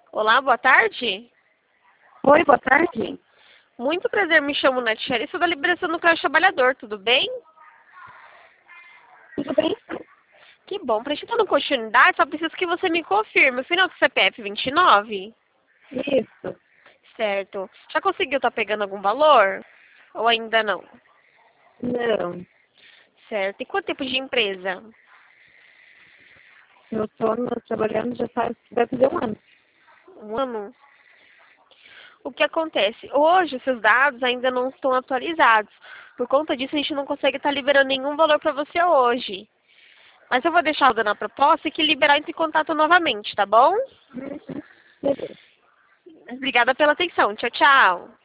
Olá, boa tarde. Oi, boa tarde. Muito prazer, me chamo Natiele, sou da Liberação do Caixa Trabalhador, tudo bem? Tudo bem? Que bom, para a gente dar uma continuidade, só preciso que você me confirme o final do CPF 29? Isso. Certo. Já conseguiu estar pegando algum valor? Ou ainda não? Não, Certo. E quanto tempo de empresa? eu estou trabalhando já faz, vai fazer um ano. Um ano? O que acontece? Hoje, os seus dados ainda não estão atualizados. Por conta disso, a gente não consegue estar liberando nenhum valor para você hoje. Mas eu vou deixar na proposta e que liberar entre em contato novamente, tá bom? Beleza. Obrigada pela atenção. Tchau, tchau.